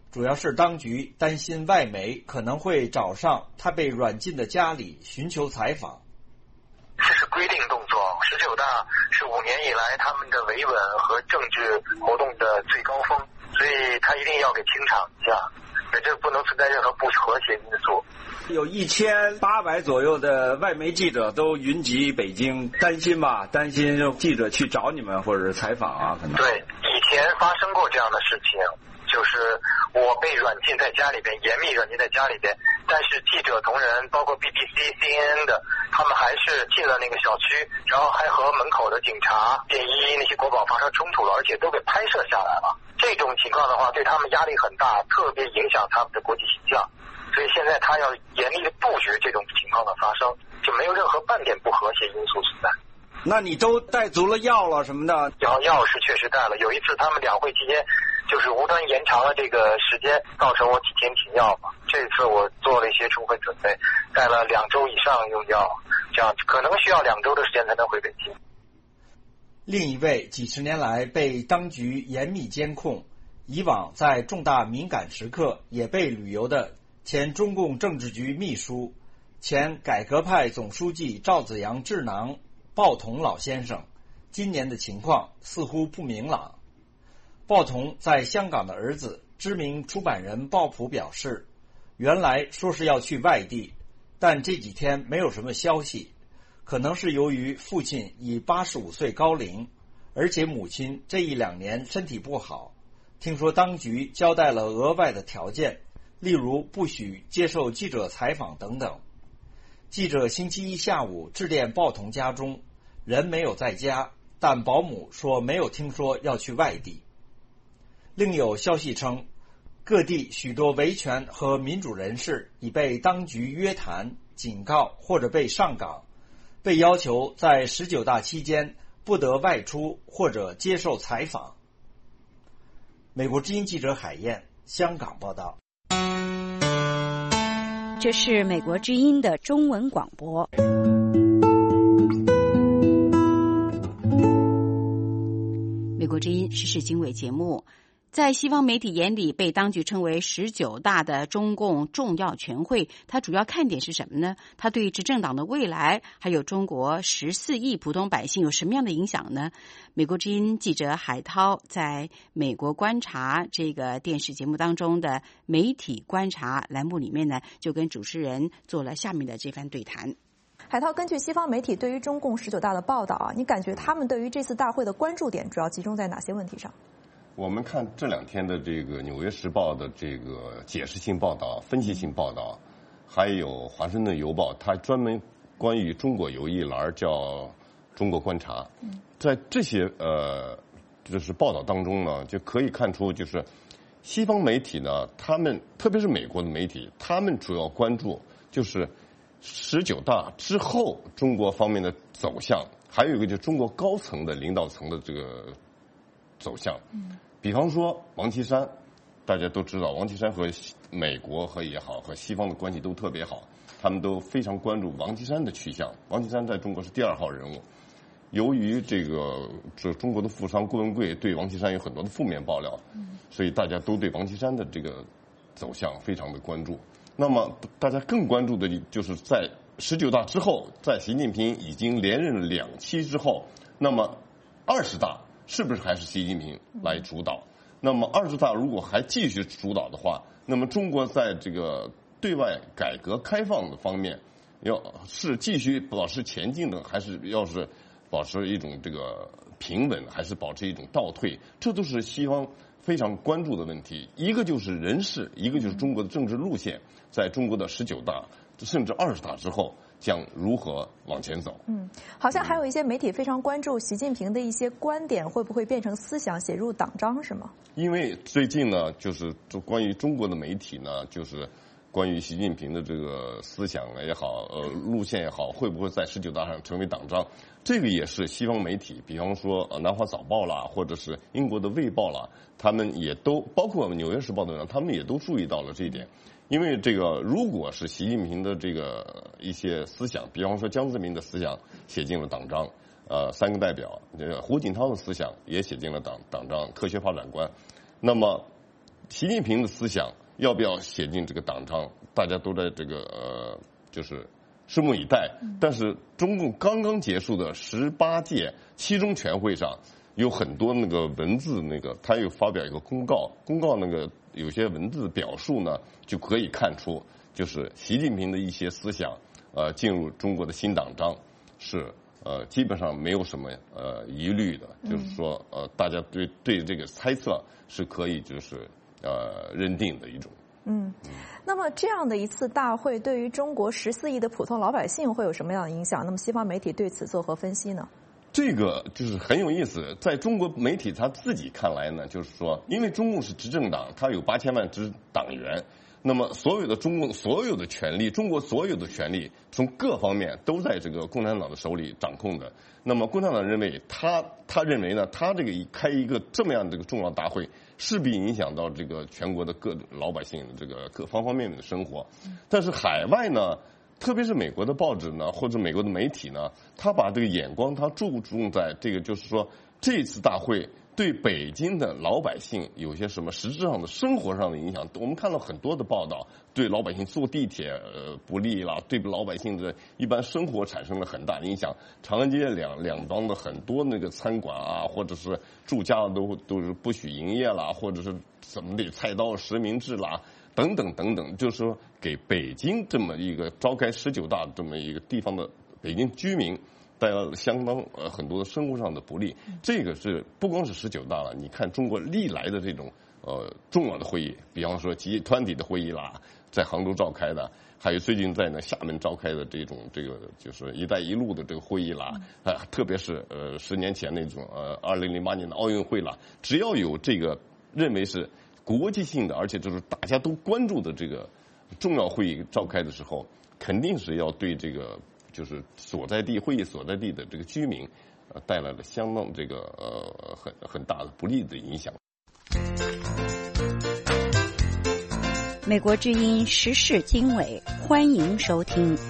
主要是当局担心外媒可能会找上他被软禁的家里寻求采访。 这是规定动作，十九大是五年以来他们的维稳和政治活动的最高峰，所以他一定要给清场一下，这不能存在任何不和谐因素。 有一千八百左右的外媒记者都云集北京，担心吧？担心记者去找你们或者是采访啊？可能对，以前发生过这样的事情，就是我被软禁在家里边，严密软禁在家里边，但是记者同仁，包括 B B C、C N N 的，他们还是进了那个小区，然后还和门口的警察、便衣那些国保发生冲突了，而且都给拍摄下来了。这种情况的话，对他们压力很大，特别影响他们的国际形象。所以现在他要严厉的布局这种情况的发生，就没有任何半点不和谐因素存在。 那你都带足了药了什么的？ 药药是确实带了。有一次他们两会期间，就是无端延长了这个时间，造成我几天停药嘛。这次我做了一些充分准备，带了两周以上用药，这样可能需要两周的时间才能回北京。 另一位几十年来被当局严密监控，以往在重大敏感时刻也被旅游的前中共政治局秘书、前改革派总书记赵紫阳智囊鲍同老先生，今年的情况似乎不明朗。鲍同在香港的儿子知名出版人鲍普表示，原来说是要去外地，但这几天没有什么消息，可能是由于父亲已八十五岁高龄，而且母亲这一两年身体不好，听说当局交代了额外的条件，例如不许接受记者采访等等。记者星期一下午致电鲍同家中，人没有在家，但保姆说没有听说要去外地。另有消息称，各地许多维权和民主人士已被当局约谈、警告或者被上岗，被要求在十九大期间不得外出或者接受采访。美国之音记者海燕，香港报道。 这是美国之音的中文广播。美国之音时事经纬节目，在西方媒体眼里被当局称为十九大的中共重要全会，它主要看点是什么呢？它对执政党的未来还有中国十四亿普通百姓有什么样的影响呢？美国之音记者海涛在美国观察这个电视节目当中的媒体观察栏目里面呢，就跟主持人做了下面的这番对谈。 海涛，根据西方媒体对于中共十九大的报道啊，你感觉他们对于这次大会的关注点主要集中在哪些问题上？ 我们看这两天的这个《纽约时报》的这个解释性报道、分析性报道，还有《华盛顿邮报》，它专门关于中国有一栏叫《中国观察》。在这些呃，就是报道当中呢，就可以看出，就是西方媒体呢，他们特别是美国的媒体，他们主要关注就是十九大之后中国方面的走向，还有一个就是中国高层的领导层的这个走向。比方说王岐山，大家都知道王岐山和美国和也好和西方的关系都特别好，他们都非常关注王岐山的去向。王岐山在中国是第二号人物，由于这个这中国的富商顾文贵对王岐山有很多的负面爆料，所以大家都对王岐山的这个走向非常的关注。那么大家更关注的就是在十九大之后，在习近平已经连任两期之后，那么二十大是不是还是习近平来主导？那么二十大如果还继续主导的话，那么中国在这个对外改革开放的方面，要是继续保持前进的，还是要是保持一种这个平稳，还是保持一种倒退？这都是西方非常关注的问题。一个就是人事，一个就是中国的政治路线，在中国的十九大甚至二十大之后将如何往前走？嗯， 好像还有一些媒体非常关注习近平的一些观点会不会变成思想写入党章，是吗？ 因为最近呢，就是关于中国的媒体呢，就是关于习近平的这个思想也好，呃，路线也好，会不会在十九大上成为党章？这个也是西方媒体，比方说呃《南华早报》啦，或者是英国的《卫报》啦，他们也都包括《纽约时报》的人，他们也都注意到了这一点。因为这个，如果是习近平的这个一些思想，比方说江泽民的思想写进了党章，呃，三个代表，这个胡锦涛的思想也写进了党党章，科学发展观，那么习近平的思想要不要写进这个党章，大家都在这个呃，就是拭目以待。但是中共刚刚结束的十八届七中全会上，有很多那个文字，那个他又发表一个公告，公告那个有些文字表述呢，就可以看出，就是习近平的一些思想，呃，进入中国的新党章是呃基本上没有什么呃疑虑的，就是说呃大家对对这个猜测是可以就是呃认定的一种。 嗯，那么这样的一次大会对于中国十四亿的普通老百姓会有什么样的影响？那么西方媒体对此作何分析呢？ 这个就是很有意思，在中国媒体他自己看来呢，就是说，因为中共是执政党，他有八千万支党员，那么所有的中共所有的权利，中国所有的权利，从各方面都在这个共产党的手里掌控的。那么共产党认为，他他认为呢，他这个开一个这么样的这个重要大会，势必影响到这个全国的各老百姓的这个各方方面面的生活。但是海外呢，特别是美国的报纸呢，或者美国的媒体呢，他把这个眼光他注重在这个，就是说这次大会对北京的老百姓有些什么实质上的生活上的影响。我们看到很多的报道，对老百姓坐地铁呃不利啦，对老百姓的一般生活产生了很大的影响。长安街两两端的很多那个餐馆啊，或者是住家都都是不许营业啦，或者是怎么的菜刀实名制啦。等等等等，就是说给北京这么一个召开十九大这么一个地方的北京居民带来了相当呃很多的生活上的不利。这个是不光是十九大了，你看中国历来的这种呃重要的会议，比方说集团体的会议啦，在杭州召开的，还有最近在呢厦门召开的这种这个就是“一带一路”的这个会议啦，啊，特别是呃十年前那种呃二零零八年的奥运会啦，只要有这个认为是国际性的，而且就是大家都关注的这个重要会议召开的时候，肯定是要对这个就是所在地会议所在地的这个居民，呃，带来了相当这个呃很很大的不利的影响。 美国之音时事经纬，欢迎收听。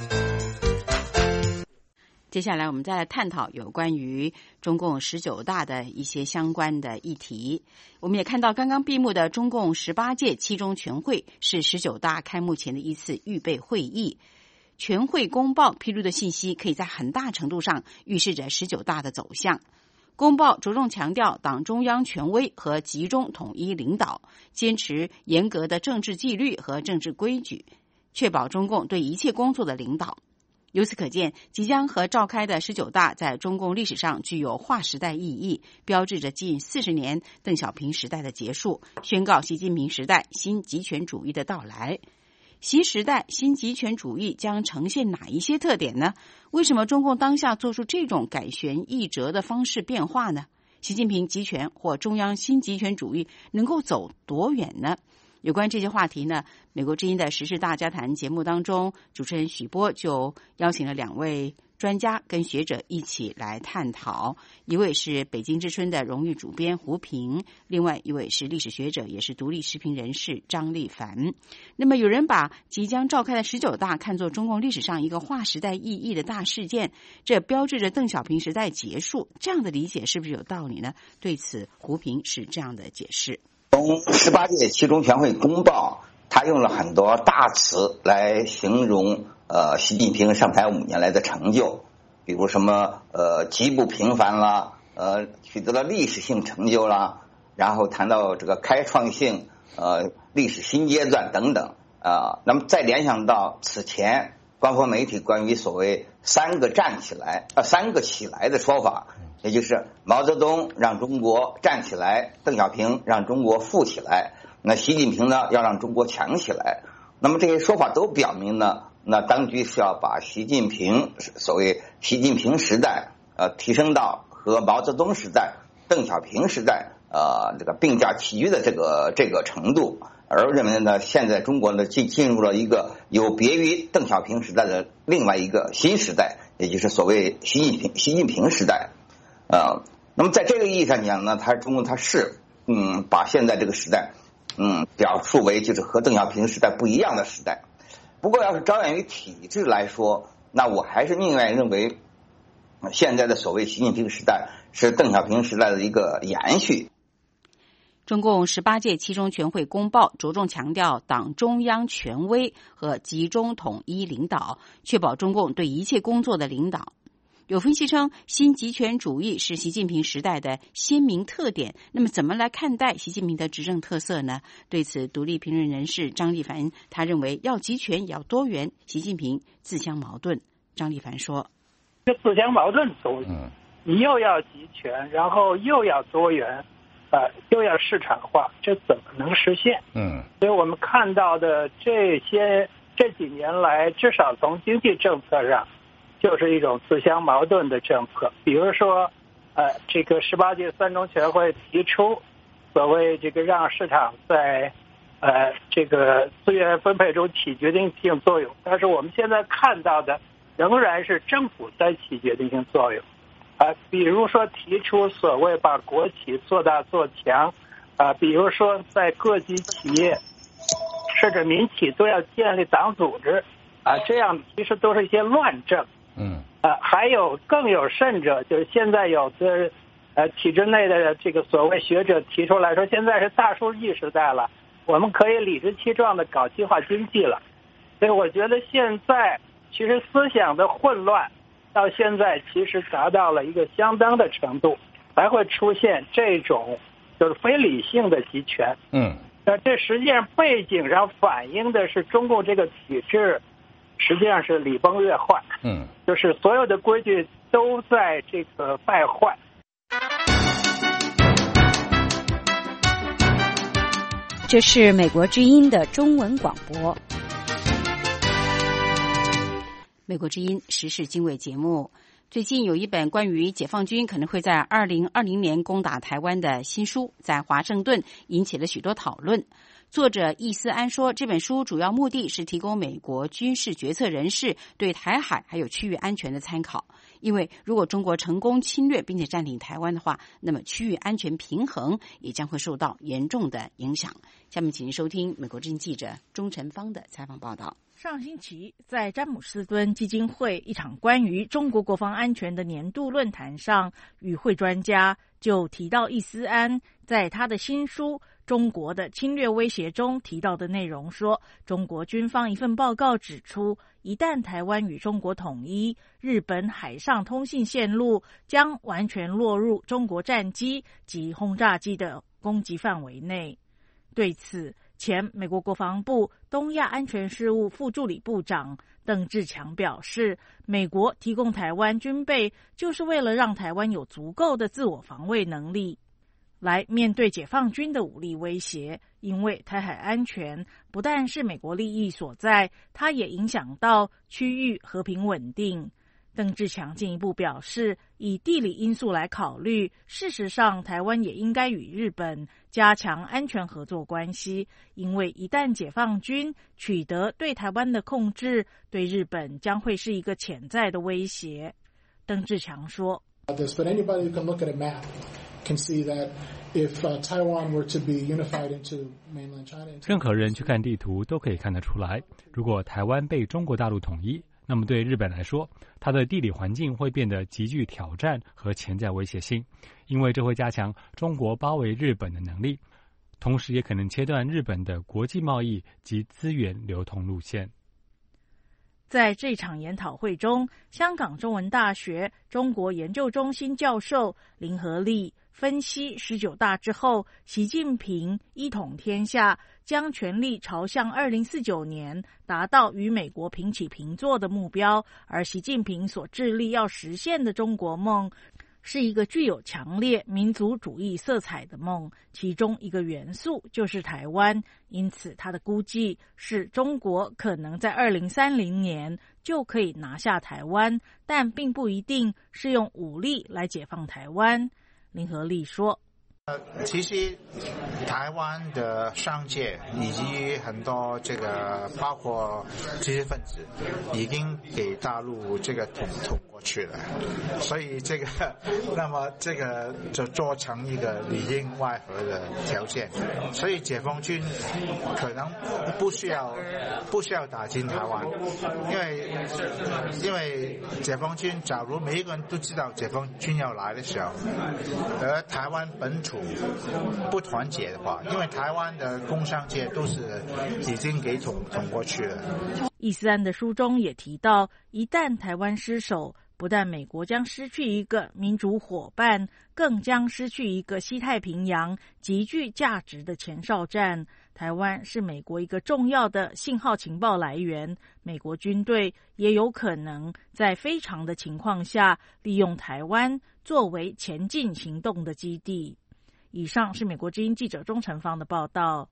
接下来我们再来探讨有关于中共十九大的一些相关的议题。我们也看到刚刚闭幕的中共十八届七中全会是十九大开幕前的一次预备会议。全会公报披露的信息可以在很大程度上预示着十九大的走向。公报着重强调党中央权威和集中统一领导，坚持严格的政治纪律和政治规矩，确保中共对一切工作的领导。由此可见，即将和召开的十九大在中共历史上具有划时代意义，标志着近四十年邓小平时代的结束，宣告习近平时代新极权主义的到来。习时代新极权主义将呈现哪一些特点呢？为什么中共当下做出这种改弦易辙的方式变化呢？习近平集权或中央新极权主义能够走多远呢？有关这些话题呢，美国之音的时事大家谈节目当中，主持人许波就邀请了两位专家跟学者一起来探讨。一位是北京之春的荣誉主编胡平，另外一位是历史学者也是独立时评人士张立凡。那么有人把即将召开的十九大看作中共历史上一个划时代意义的大事件，这标志着邓小平时代结束，这样的理解是不是有道理呢？对此胡平是这样的解释。 从十八届七中全会公报，他用了很多大词来形容呃习近平上台五年来的成就，比如什么呃极不平凡啦，呃取得了历史性成就啦，然后谈到这个开创性呃历史新阶段等等啊、呃。那么再联想到此前官方媒体关于所谓三个站起来呃三个起来的说法。也就是毛泽东让中国站起来，邓小平让中国富起来，那习近平呢要让中国强起来。那么这些说法都表明呢，那当局是要把习近平所谓习近平时代呃提升到和毛泽东时代、邓小平时代呃这个并驾齐驱的这个这个程度，而认为呢现在中国呢进进入了一个有别于邓小平时代的另外一个新时代，也就是所谓习近平习近平时代。呃，那么在这个意义上讲呢，他中共他是嗯把现在这个时代嗯表述为就是和邓小平时代不一样的时代。不过要是着眼于体制来说，那我还是宁愿认为现在的所谓习近平时代是邓小平时代的一个延续。 中共十八届七中全会公报着重强调党中央权威和集中统一领导，确保中共对一切工作的领导。有分析称，新集权主义是习近平时代的鲜明特点。那么，怎么来看待习近平的执政特色呢？对此，独立评论人士张立凡他认为，要集权也要多元，习近平自相矛盾。张立凡说：“ 这自相矛盾主义，你又要集权，然后又要多元。”呃，又要市场化，这怎么能实现？ 嗯， 所以我们看到的这些这几年来，至少从经济政策上，就是一种自相矛盾的政策。比如说，呃，这个十八届三中全会提出所谓这个让市场在呃这个资源分配中起决定性作用，但是我们现在看到的仍然是政府在起决定性作用。啊，比如说提出所谓把国企做大做强，啊，比如说在各级企业甚至民企都要建立党组织，啊，这样其实都是一些乱政。 嗯。 啊，还有更有甚者，就是现在有的呃体制内的这个所谓学者提出来说，现在是大数据时代了，我们可以理直气壮的搞计划经济了。所以我觉得现在其实思想的混乱。到现在其实达到了一个相当的程度，才会出现这种就是非理性的集权。 嗯， 那这实际上背景上反映的是中共这个体制实际上是礼崩乐坏。 嗯， 就是所有的规矩都在这个败坏。 这是美国之音的中文广播。美国之音时事经纬节目，最近有一本关于解放军可能会在二零二零年攻打台湾的新书，在华盛顿引起了许多讨论。作者易思安说，这本书主要目的是提供美国军事决策人士对台海还有区域安全的参考。因为如果中国成功侵略并且占领台湾的话，那么区域安全平衡也将会受到严重的影响。下面请您收听美国之音记者钟晨芳的采访报道。 上星期，在詹姆斯敦基金会一场关于中国国防安全的年度论坛上，与会专家就提到易思安在他的新书《中国的侵略威胁》中提到的内容，说中国军方一份报告指出，一旦台湾与中国统一，日本海上通信线路将完全落入中国战机及轰炸机的攻击范围内。对此，前美国国防部东亚安全事务副助理部长邓志强表示，美国提供台湾军备就是为了让台湾有足够的自我防卫能力，来面对解放军的武力威胁。因为台海安全不但是美国利益所在，它也影响到区域和平稳定。邓志强进一步表示，以地理因素来考虑，事实上台湾也应该与日本加强安全合作关系，因为一旦解放军取得对台湾的控制，对日本将会是一个潜在的威胁。邓志强说， 任何人去看地图都可以看得出来，如果台湾被中国大陆统一，那么对日本来说，它的地理环境会变得极具挑战和潜在威胁性，因为这会加强中国包围日本的能力，同时也可能切断日本的国际贸易及资源流通路线。 在这场研讨会中，香港中文大学中国研究中心教授林和利分析十九大之后，习近平一统天下，将权力朝向二零四九年达到与美国平起平坐的目标，而习近平所致力要实现的中国梦是一个具有强烈民族主义色彩的梦，其中一个元素就是台湾。因此他的估计是中国可能在二零三零年就可以拿下台湾，但并不一定是用武力来解放台湾。林和利说， 呃，其实台湾的商界以及很多这个包括知识分子已经给大陆这个统统过去了，所以这个那么这个就做成一个里应外合的条件，所以解放军可能不需要不需要打进台湾，因为因为解放军假如每一个人都知道解放军要来的时候，而台湾本土府不团结的话，因为台湾的工商界都是已经给捅捅过去了。 易思安的书中也提到，一旦台湾失守，不但美国将失去一个民主伙伴，更将失去一个西太平洋极具价值的前哨站。台湾是美国一个重要的信号情报来源，美国军队也有可能在非常的情况下利用台湾作为前进行动的基地。以上是美国之音记者钟成芳的报道。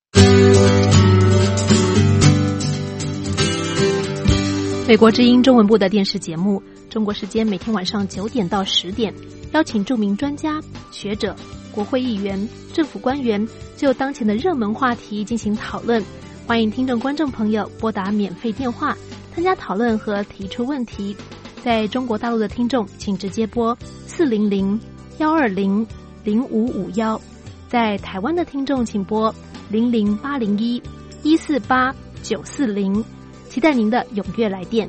美国之音中文部的电视节目，中国时间每天晚上九点到十点，邀请著名专家、学者、国会议员、政府官员就当前的热门话题进行讨论。欢迎听众观众朋友拨打免费电话参加讨论和提出问题。在中国大陆的听众，请直接拨四零零幺二零零五五幺；在台湾的听众，请拨零零八零一一四八九四零。期待您的踊跃来电。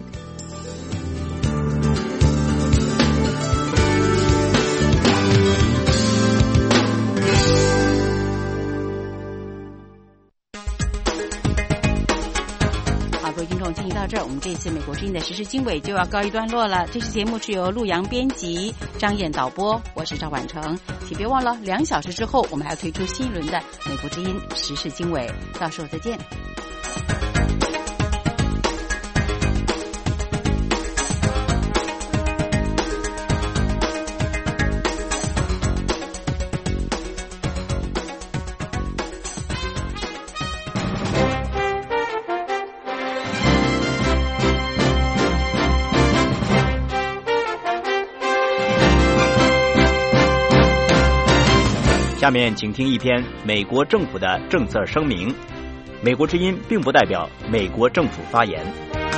好，各位听众，进行到这儿，我们这次美国之音的时事经纬就要告一段落了。这期节目是由陆阳编辑，张燕导播，我是赵婉成。请别忘了，两小时之后我们还要推出新一轮的美国之音时事经纬，到时候再见。 下面请听一篇美国政府的政策声明。美国之音并不代表美国政府发言。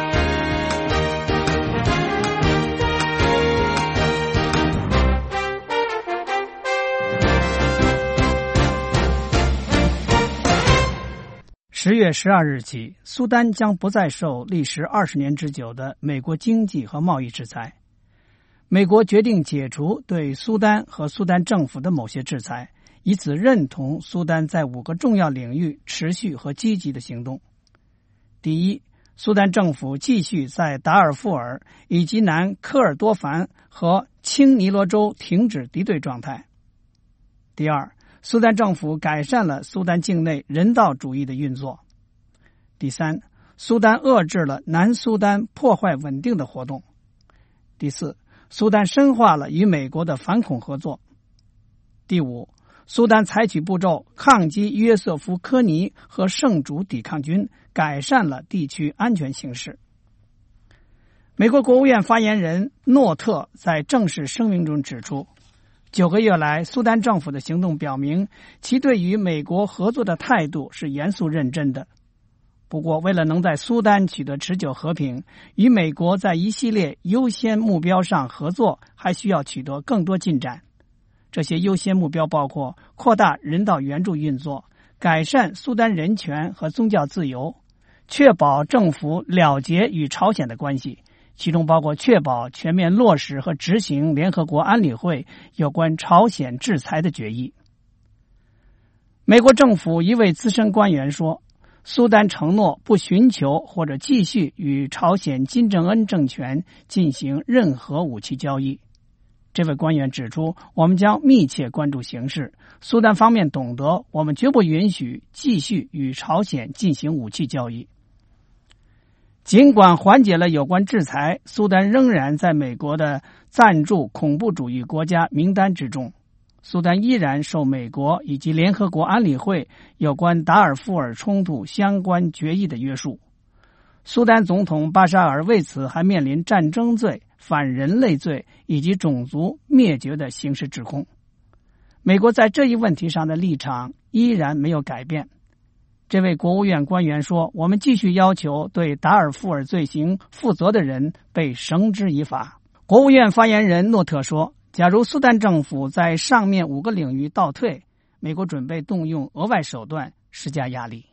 十月十二日起，苏丹将不再受历时二十年之久的美国经济和贸易制裁。美国决定解除对苏丹和苏丹政府的某些制裁，以此认同苏丹在五个重要领域持续和积极的行动。第一，苏丹政府继续在达尔富尔以及南科尔多凡和青尼罗州停止敌对状态。第二，苏丹政府改善了苏丹境内人道主义的运作。第三，苏丹遏制了南苏丹破坏稳定的活动。第四，苏丹深化了与美国的反恐合作。第五，苏丹采取步骤抗击约瑟夫·科尼和圣主抵抗军，改善了地区安全形势。美国国务院发言人诺特在正式声明中指出，九个月来，苏丹政府的行动表明，其对与美国合作的态度是严肃认真的。不过，为了能在苏丹取得持久和平，与美国在一系列优先目标上合作，还需要取得更多进展。这些优先目标包括扩大人道援助运作、改善苏丹人权和宗教自由、确保政府了结与朝鲜的关系，其中包括确保全面落实和执行联合国安理会有关朝鲜制裁的决议。美国政府一位资深官员说，苏丹承诺不寻求或者继续与朝鲜金正恩政权进行任何武器交易。这位官员指出，我们将密切关注形势，苏丹方面懂得我们绝不允许继续与朝鲜进行武器交易。尽管缓解了有关制裁，苏丹仍然在美国的赞助恐怖主义国家名单之中。苏丹依然受美国以及联合国安理会有关达尔富尔冲突相关决议的约束。苏丹总统巴沙尔为此还面临战争罪、反人类罪以及种族灭绝的刑事指控。美国在这一问题上的立场依然没有改变。这位国务院官员说，我们继续要求对达尔富尔罪行负责的人被绳之以法。国务院发言人诺特说，假如苏丹政府在上面五个领域倒退，美国准备动用额外手段施加压力。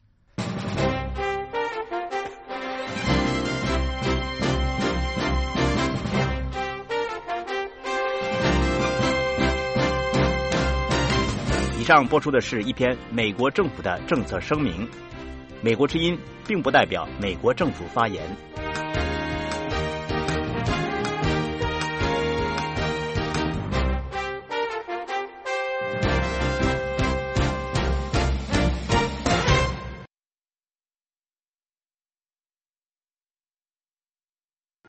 以上播出的是一篇美国政府的政策声明，美国之音并不代表美国政府发言。